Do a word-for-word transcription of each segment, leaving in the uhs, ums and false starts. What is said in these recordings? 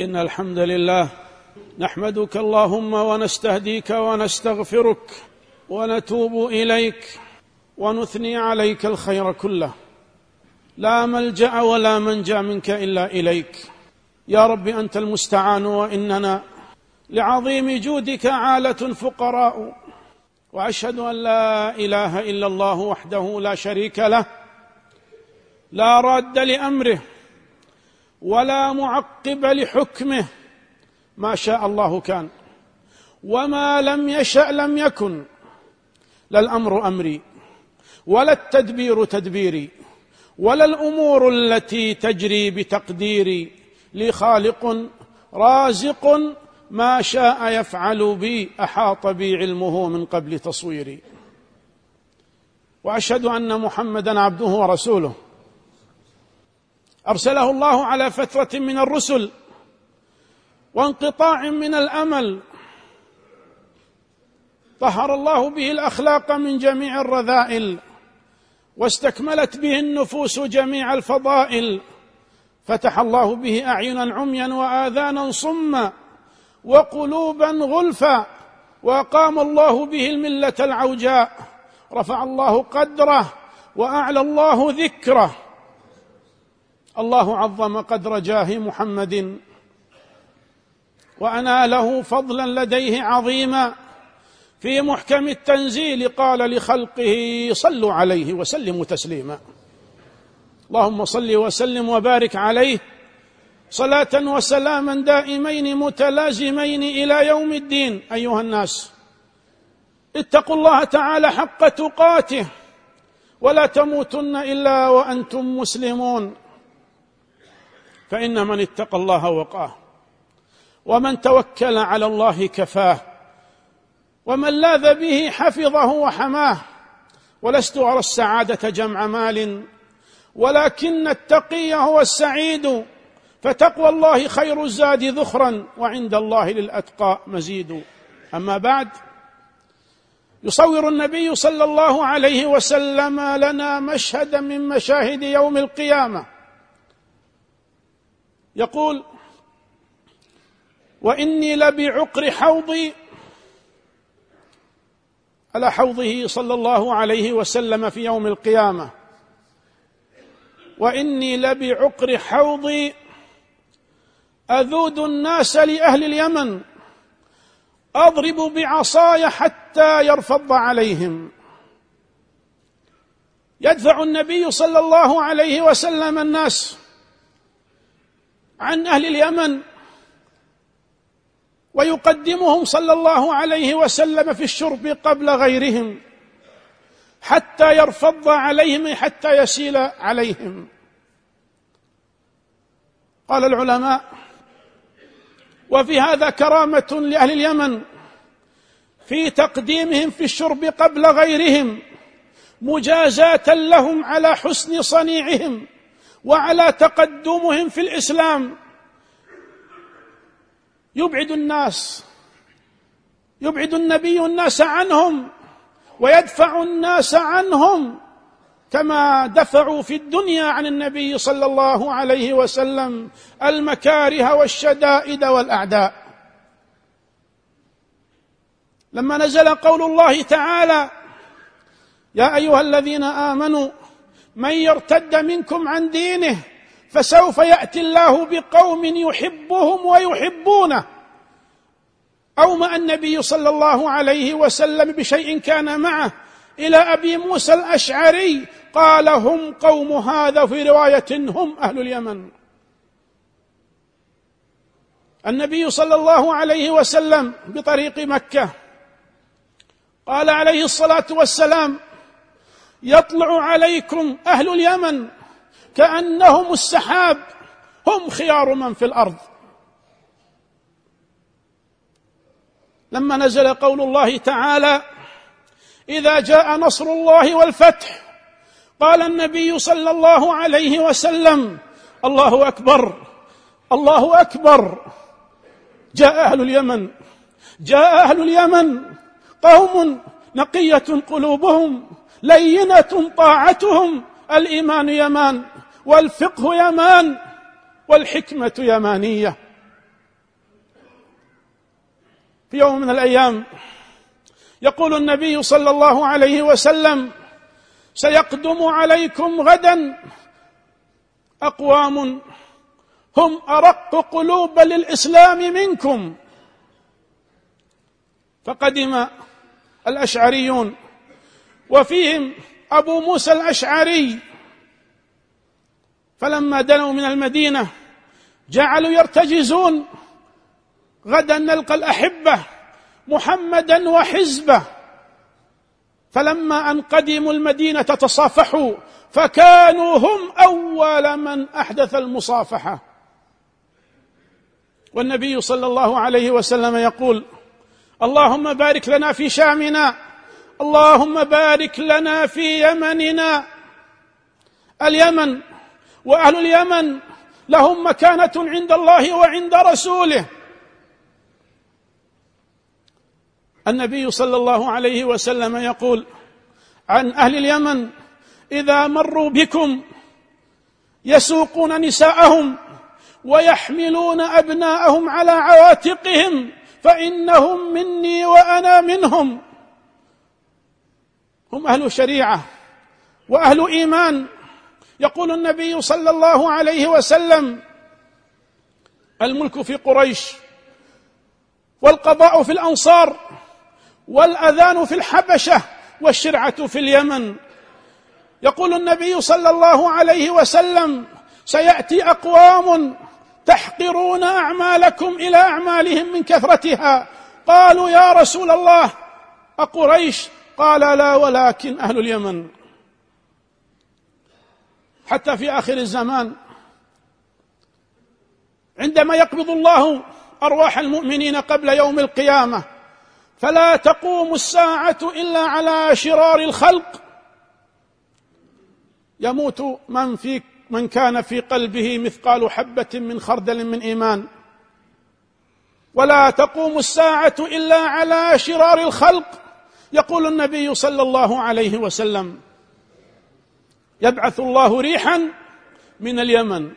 إن الحمد لله نحمدك اللهم ونستهديك ونستغفرك ونتوب إليك ونثني عليك الخير كله، لا ملجأ ولا منجا منك إلا إليك. يا رب أنت المستعان، وإننا لعظيم جودك عالة فقراء، وأشهد أن لا إله إلا الله وحده لا شريك له، لا راد لأمره ولا معقب لحكمه، ما شاء الله كان وما لم يشأ لم يكن، لا الأمر أمري ولا التدبير تدبيري ولا الأمور التي تجري بتقديري، لي خالق رازق ما شاء يفعل بي، أحاط بي علمه من قبل تصويري. وأشهد أن محمدًا عبده ورسوله، أرسله الله على فترة من الرسل وانقطاع من الأمل، طهر الله به الأخلاق من جميع الرذائل، واستكملت به النفوس جميع الفضائل، فتح الله به أعينا عميا وآذانا صما وقلوبا غلفا، وأقام الله به الملة العوجاء، رفع الله قدره وأعلى الله ذكره. الله عظم قدر جاه محمد وأناله فضلا لديه عظيما، في محكم التنزيل قال لخلقه صلوا عليه وسلموا تسليما. اللهم صل وسلم وبارك عليه صلاة وسلاما دائمين متلازمين إلى يوم الدين. أيها الناس، اتقوا الله تعالى حق تقاته، ولا تموتن إلا وأنتم مسلمون، فإن من اتقى الله وقاه، ومن توكل على الله كفاه، ومن لاذ به حفظه وحماه. ولست أرى السعادة جمع مال، ولكن التقي هو السعيد، فتقوى الله خير الزاد ذخرا، وعند الله للأتقى مزيد. أما بعد، يصور النبي صلى الله عليه وسلم لنا مشهدا من مشاهد يوم القيامة، يقول: وإني لبعقر حوضي، على حوضه صلى الله عليه وسلم في يوم القيامة، وإني لبعقر حوضي أذود الناس لأهل اليمن، أضرب بعصاي حتى يرفض عليهم. يدفع النبي صلى الله عليه وسلم الناس عن أهل اليمن، ويقدمهم صلى الله عليه وسلم في الشرب قبل غيرهم حتى يرفض عليهم، حتى يسيل عليهم. قال العلماء: وفي هذا كرامة لأهل اليمن في تقديمهم في الشرب قبل غيرهم، مجازاة لهم على حسن صنيعهم وعلى تقدمهم في الإسلام. يبعد الناس يبعد النبي الناس عنهم، ويدفع الناس عنهم كما دفعوا في الدنيا عن النبي صلى الله عليه وسلم المكاره والشدائد والأعداء. لما نزل قول الله تعالى: يا أيها الذين آمنوا من يرتد منكم عن دينه فسوف يأتي الله بقوم يحبهم ويحبونه، أومأ النبي صلى الله عليه وسلم بشيء كان معه إلى أبي موسى الأشعري، قال: هم قوم هذا، في رواية هم أهل اليمن. النبي صلى الله عليه وسلم بطريق مكة قال عليه الصلاة والسلام: يطلع عليكم أهل اليمن كأنهم السحاب، هم خيار من في الأرض. لما نزل قول الله تعالى: إذا جاء نصر الله والفتح، قال النبي صلى الله عليه وسلم: الله أكبر الله أكبر. جاء أهل اليمن جاء أهل اليمن قوم نقية قلوبهم، لينة طاعتهم، الإيمان يمان والفقه يمان والحكمة يمانية. في يوم من الأيام يقول النبي صلى الله عليه وسلم: سيقدم عليكم غدا أقوام هم أرق قلوبا للإسلام منكم. فقدم الأشعريون وفيهم أبو موسى الأشعري، فلما دنوا من المدينة جعلوا يرتجزون: غدا نلقى الأحبة محمدا وحزبه. فلما أن قدموا المدينة تصافحوا، فكانوا هم أول من أحدث المصافحة. والنبي صلى الله عليه وسلم يقول: اللهم بارك لنا في شامنا، اللهم بارك لنا في يمننا. اليمن وأهل اليمن لهم مكانة عند الله وعند رسوله. النبي صلى الله عليه وسلم يقول عن أهل اليمن: إذا مروا بكم يسوقون نساءهم ويحملون أبناءهم على عواتقهم فإنهم مني وأنا منهم. هم أهل شريعة وأهل إيمان. يقول النبي صلى الله عليه وسلم: الملك في قريش، والقضاء في الأنصار، والأذان في الحبشة، والشرعة في اليمن. يقول النبي صلى الله عليه وسلم: سيأتي أقوام تحقرون أعمالكم إلى أعمالهم من كثرتها. قالوا: يا رسول الله أقريش؟ قال: لا، ولكن أهل اليمن. حتى في آخر الزمان عندما يقبض الله أرواح المؤمنين قبل يوم القيامة، فلا تقوم الساعة إلا على شرار الخلق. يموت من في من كان في قلبه مثقال حبة من خردل من إيمان، ولا تقوم الساعة إلا على شرار الخلق. يقول النبي صلى الله عليه وسلم: يبعث الله ريحا من اليمن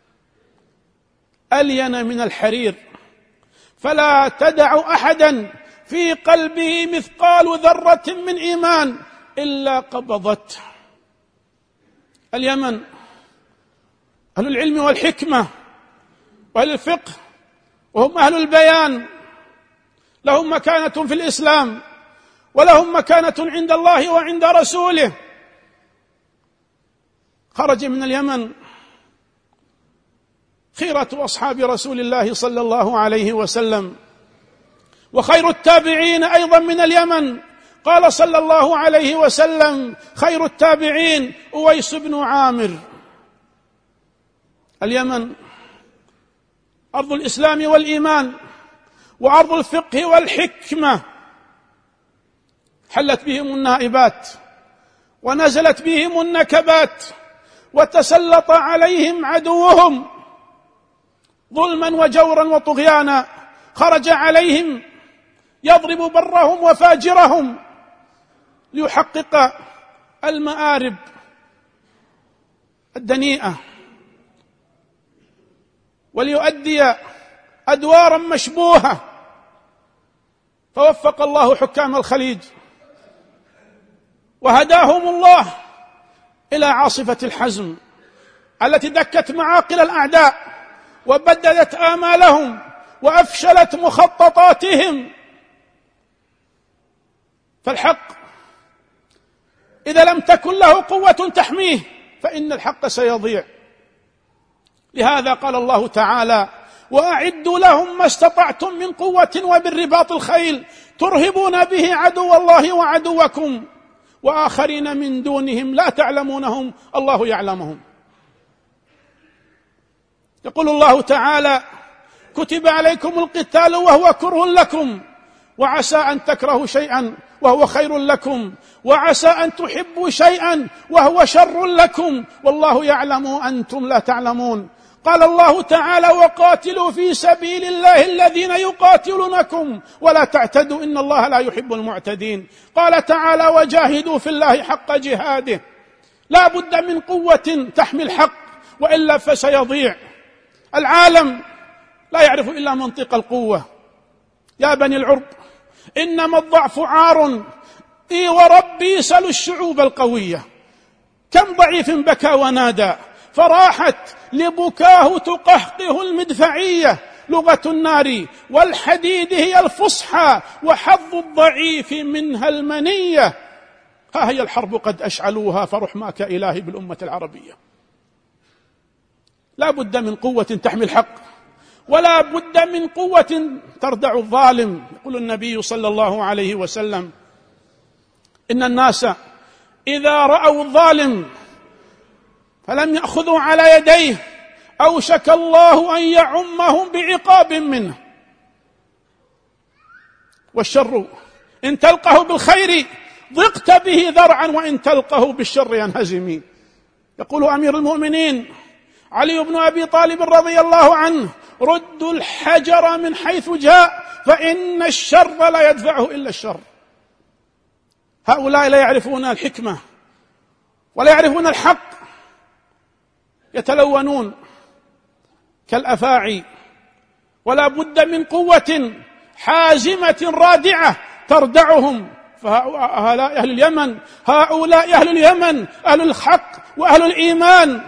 ألين من الحرير، فلا تدع أحدا في قلبه مثقال ذرة من إيمان إلا قبضته. اليمن أهل العلم والحكمة وأهل الفقه، وهم أهل البيان، لهم مكانة في الإسلام ولهم مكانة عند الله وعند رسوله. خرج من اليمن خيرة أصحاب رسول الله صلى الله عليه وسلم، وخير التابعين أيضا من اليمن. قال صلى الله عليه وسلم: خير التابعين أويس بن عامر. اليمن أرض الإسلام والإيمان، وأرض الفقه والحكمة. حلت بهم النائبات ونزلت بهم النكبات، وتسلط عليهم عدوهم ظلما وجورا وطغيانا. خرج عليهم يضرب برهم وفاجرهم ليحقق المآرب الدنيئة وليؤدي أدوارا مشبوهة. فوفق الله حكام الخليج وهداهم الله إلى عاصفة الحزم التي دكت معاقل الأعداء وبددت آمالهم وأفشلت مخططاتهم. فالحق إذا لم تكن له قوة تحميه فإن الحق سيضيع. لهذا قال الله تعالى: وأعدوا لهم ما استطعتم من قوة وبالرباط الخيل ترهبون به عدو الله وعدوكم وآخرين من دونهم لا تعلمونهم الله يعلمهم. يقول الله تعالى: كتب عليكم القتال وهو كره لكم وعسى أن تكرهوا شيئا وهو خير لكم وعسى أن تحبوا شيئا وهو شر لكم والله يعلم وأنتم لا تعلمون. قال الله تعالى: وقاتلوا في سبيل الله الذين يقاتلونكم ولا تعتدوا إن الله لا يحب المعتدين. قال تعالى: وجاهدوا في الله حق جهاده. لا بد من قوة تحمي الحق وإلا فسيضيع. العالم لا يعرف إلا منطق القوة. يا بني العرب إنما الضعف عار، إي وربي سلوا الشعوب القوية. كم ضعيف بكى ونادى فراحت لبكاه تقهقه المدفعية. لغة النار والحديد هي الفصحى، وحظ الضعيف منها المنية. ها هي الحرب قد أشعلوها، فرحماك إلهي بالأمة العربية. لا بد من قوة تحمي الحق، ولا بد من قوة تردع الظالم. يقول النبي صلى الله عليه وسلم: إن الناس إذا رأوا الظالم فلم يأخذوا على يديه أوشك الله أن يعمهم بعقاب منه. والشر إن تلقه بالخير ضقت به ذرعا، وإن تلقه بالشر ينهزم. يقول أمير المؤمنين علي بن أبي طالب رضي الله عنه: ردوا الحجر من حيث جاء، فإن الشر لا يدفعه إلا الشر. هؤلاء لا يعرفون الحكمة ولا يعرفون الحق، يتلونون كالأفاعي. ولا بد من قوة حازمة رادعة تردعهم. فهؤلاء أهل اليمن، هؤلاء أهل اليمن أهل الحق وأهل الإيمان،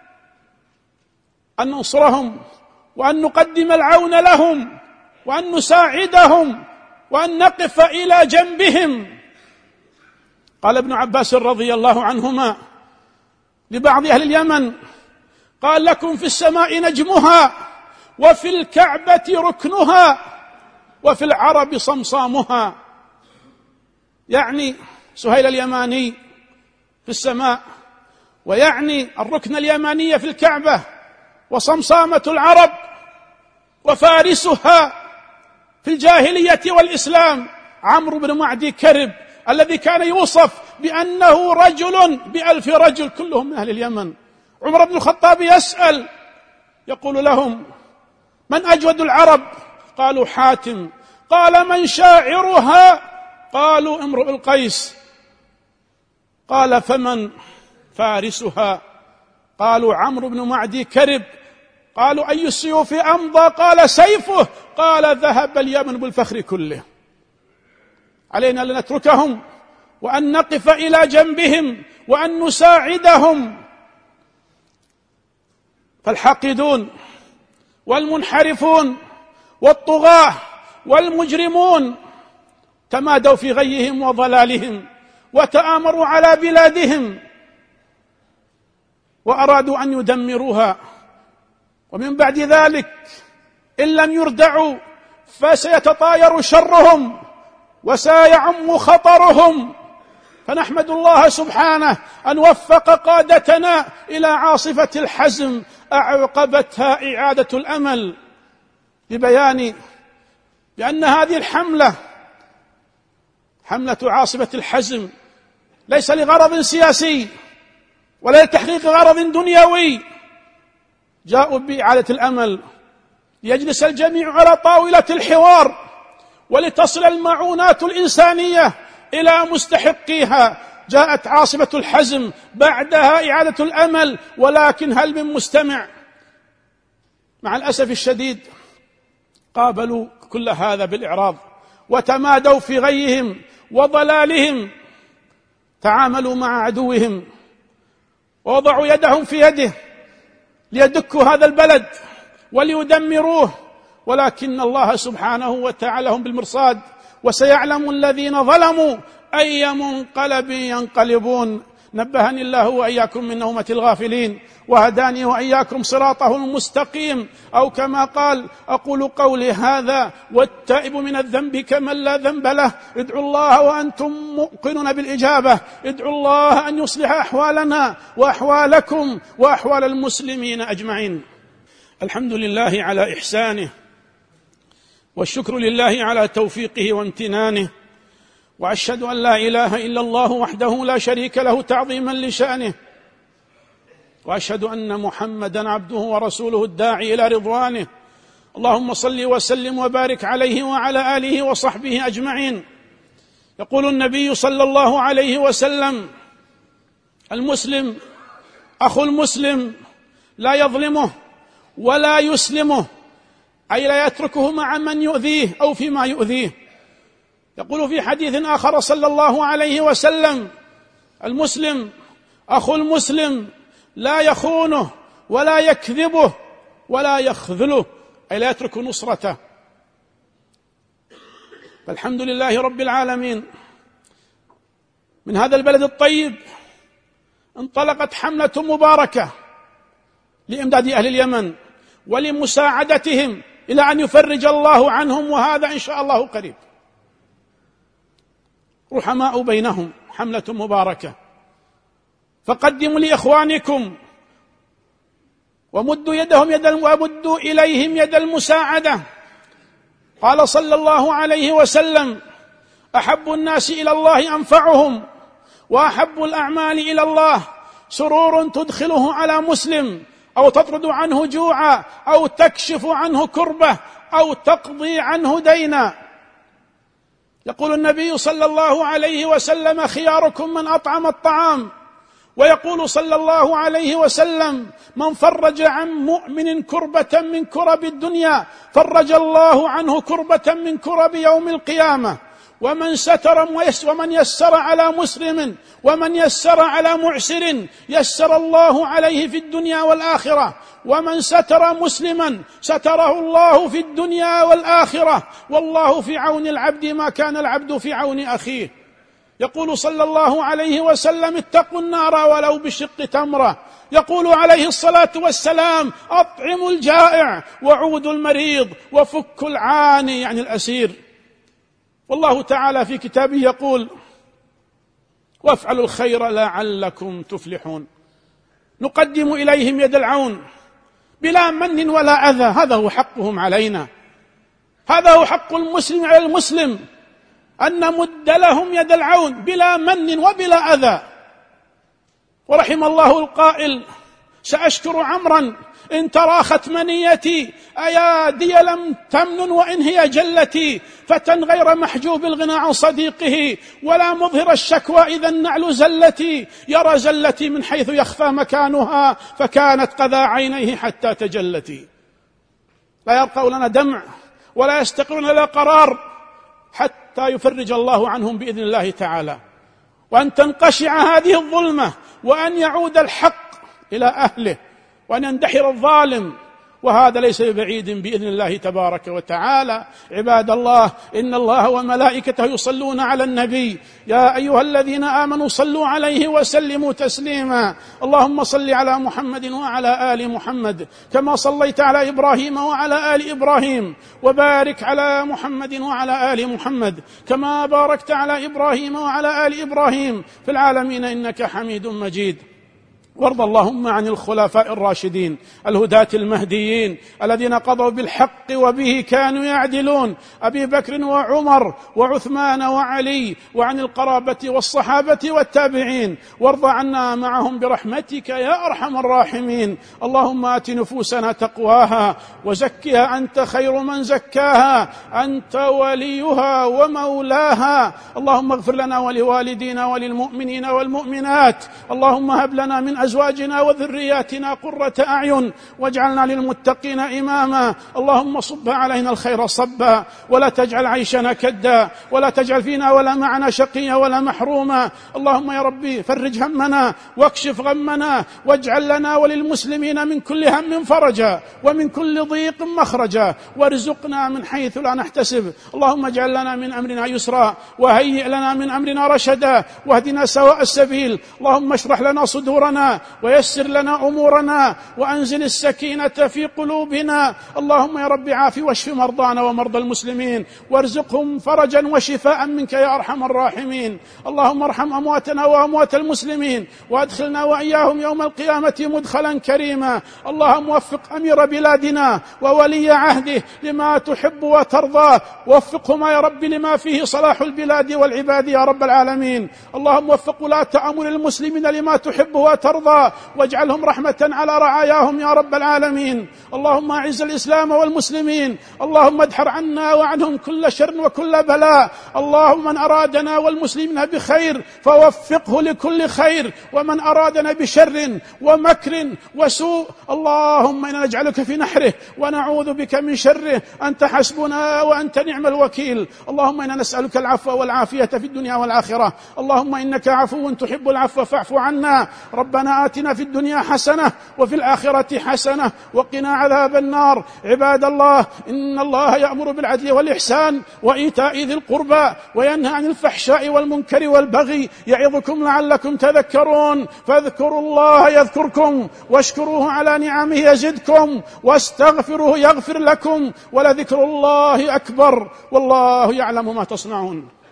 أن ننصرهم وأن نقدم العون لهم وأن نساعدهم وأن نقف إلى جنبهم. قال ابن عباس رضي الله عنهما لبعض أهل اليمن: قال لكم في السماء نجمها، وفي الكعبة ركنها، وفي العرب صمصامها. يعني سهيل اليماني في السماء، ويعني الركن اليماني في الكعبة، وصمصامة العرب وفارسها في الجاهلية والإسلام عمرو بن معدي كرب، الذي كان يوصف بأنه رجل بألف رجل كلهم من أهل اليمن. عمر بن الخطاب يسأل يقول لهم: من أجود العرب؟ قالوا: حاتم. قال: من شاعرها؟ قالوا: امرؤ القيس. قال: فمن فارسها؟ قالوا: عمرو بن معدي كرب. قالوا: أي السيوف أمضى؟ قال: سيفه. قال: ذهب اليمن بالفخر كله. علينا أن نتركهم وأن نقف إلى جنبهم وأن نساعدهم. فالحاقدون والمنحرفون والطغاة والمجرمون تمادوا في غيهم وضلالهم، وتآمروا على بلادهم وأرادوا أن يدمروها. ومن بعد ذلك إن لم يردعوا فسيتطاير شرهم وسيعم خطرهم. فنحمد الله سبحانه أن وفق قادتنا إلى عاصفة الحزم أعقبتها إعادة الأمل، لبيان بأن هذه الحملة حملة عاصفة الحزم ليس لغرض سياسي ولا لتحقيق غرض دنيوي. جاءوا بإعادة الأمل ليجلس الجميع على طاولة الحوار، ولتصل المعونات الإنسانية إلى مستحقيها. جاءت عاصفة الحزم، بعدها إعادة الأمل، ولكن هل من مستمع؟ مع الأسف الشديد قابلوا كل هذا بالإعراض، وتمادوا في غيهم وضلالهم. تعاملوا مع عدوهم ووضعوا يدهم في يده ليدكوا هذا البلد وليدمروه، ولكن الله سبحانه وتعالى هم بالمرصاد، وسيعلم الذين ظلموا أي منقلب ينقلبون. نبهني الله وإياكم من نومة الغافلين، وهداني وإياكم صراطه المستقيم، أو كما قال: أقول قولي هذا والتائب من الذنب كمن لا ذنب له. ادعوا الله وأنتم موقنون بالإجابة، ادعوا الله أن يصلح أحوالنا وأحوالكم وأحوال المسلمين أجمعين. الحمد لله على إحسانه، والشكر لله على توفيقه وامتنانه، وأشهد أن لا إله إلا الله وحده لا شريك له تعظيما لشأنه، وأشهد أن محمدا عبده ورسوله الداعي إلى رضوانه. اللهم صل وسلم وبارك عليه وعلى آله وصحبه أجمعين. يقول النبي صلى الله عليه وسلم: المسلم أخو المسلم لا يظلمه ولا يسلمه، أي لا يتركه مع من يؤذيه أو فيما يؤذيه. يقول في حديث آخر صلى الله عليه وسلم: المسلم أخو المسلم لا يخونه ولا يكذبه ولا يخذله، أي لا يترك نصرته. فالحمد لله رب العالمين، من هذا البلد الطيب انطلقت حملة مباركة لإمداد أهل اليمن ولمساعدتهم إلى أن يفرج الله عنهم، وهذا إن شاء الله قريب. رحماء بينهم، حملة مباركة، فقدموا لإخوانكم ومدوا يدهم يد ومدوا إليهم يد المساعدة. قال صلى الله عليه وسلم: أحب الناس إلى الله أنفعهم، وأحب الأعمال إلى الله سرور تدخله على مسلم، أو تطرد عنه جوعا، أو تكشف عنه كربة، أو تقضي عنه دينا. يقول النبي صلى الله عليه وسلم: خياركم من أطعم الطعام. ويقول صلى الله عليه وسلم: من فرج عن مؤمن كربة من كرب الدنيا فرج الله عنه كربة من كرب يوم القيامة. ومن ستر ومن يسر على مسلم ومن يسر على معسر يسر الله عليه في الدنيا والآخرة. ومن ستر مسلما ستره الله في الدنيا والآخرة، والله في عون العبد ما كان العبد في عون أخيه. يقول صلى الله عليه وسلم: اتقوا النار ولو بشق تمرة. يقول عليه الصلاة والسلام: أطعموا الجائع وعودوا المريض وفكوا العاني، يعني الأسير. والله تعالى في كتابه يقول: وافعلوا الخير لعلكم تفلحون. نقدم إليهم يد العون بلا من ولا أذى، هذا هو حقهم علينا، هذا هو حق المسلم على المسلم، أن نمد لهم يد العون بلا من وبلا أذى. ورحم الله القائل: سأشكر عمرا إن تراخت منيتي، أيادي لم تمن وإن هي جلتي، فتى غير محجوب الغنى عن صديقه، ولا مظهر الشكوى إذا النعل زلتي، يرى زلتي من حيث يخفى مكانها، فكانت قذى عينيه حتى تجلتي. لا يبقى لنا دمع ولا يستقرون لنا قرار حتى يفرج الله عنهم بإذن الله تعالى، وأن تنقشع هذه الظلمة، وأن يعود الحق إلى أهله، وأن يندحر الظالم، وهذا ليس ببعيد بإذن الله تبارك وتعالى. عباد الله، إن الله وملائكته يصلون على النبي، يا أيها الذين آمنوا صلوا عليه وسلموا تسليما. اللهم صل على محمد وعلى آل محمد كما صليت على إبراهيم وعلى آل إبراهيم، وبارك على محمد وعلى آل محمد كما باركت على إبراهيم وعلى آل إبراهيم في العالمين إنك حميد مجيد. وارض اللهم عن الخلفاء الراشدين الهداة المهديين الذين قضوا بالحق وبه كانوا يعدلون، أبي بكر وعمر وعثمان وعلي، وعن القرابة والصحابة والتابعين، وارض عنا معهم برحمتك يا أرحم الراحمين. اللهم آت نفوسنا تقواها وزكها أنت خير من زكاها، أنت وليها ومولاها. اللهم اغفر لنا ولوالدينا وللمؤمنين والمؤمنات. اللهم هب لنا من أزواجنا وذرياتنا قرة أعين واجعلنا للمتقين إماما. اللهم صب علينا الخير صبا، ولا تجعل عيشنا كدا، ولا تجعل فينا ولا معنا شقيا ولا محروما. اللهم يا ربي فرج همنا واكشف غمنا، واجعل لنا وللمسلمين من كل هم فرجا ومن كل ضيق مخرجا، وارزقنا من حيث لا نحتسب. اللهم اجعل لنا من أمرنا يسرا، وهيئ لنا من أمرنا رشدا، واهدنا سواء السبيل. اللهم اشرح لنا صدورنا ويسر لنا أمورنا، وأنزل السكينة في قلوبنا. اللهم يا رب عافي واشف مرضانا ومرضى المسلمين، وارزقهم فرجا وشفاء منك يا أرحم الراحمين. اللهم ارحم أمواتنا وأموات المسلمين، وادخلنا وإياهم يوم القيامة مدخلا كريما. اللهم وفق أمير بلادنا وولي عهده لما تحب وترضى، وفقهما يا رب لما فيه صلاح البلاد والعباد يا رب العالمين. اللهم وفق ولاة أمر المسلمين لما تحب وترضى، المرضى واجعلهم رحمة على رعاياهم يا رب العالمين. اللهم أعز الإسلام والمسلمين، اللهم ادحر عنا وعنهم كل شر وكل بلاء. اللهم من أرادنا والمسلمين بخير فوفقه لكل خير، ومن أرادنا بشر ومكر وسوء اللهم إنا نجعلك في نحره ونعوذ بك من شره. أنت حسبنا وأنت نعم الوكيل. اللهم إنا نسألك العفو والعافية في الدنيا والآخرة. اللهم إنك عفو تحب العفو فاعف عنا. ربنا آتنا في الدنيا حسنة وفي الآخرة حسنة وقنا عذاب النار. عباد الله، إن الله يأمر بالعدل والإحسان وإيتاء ذي القربى وينهى عن الفحشاء والمنكر والبغي يعظكم لعلكم تذكرون. فاذكروا الله يذكركم واشكروه على نعمه يزدكم واستغفروه يغفر لكم ولذكر الله أكبر والله يعلم ما تصنعون.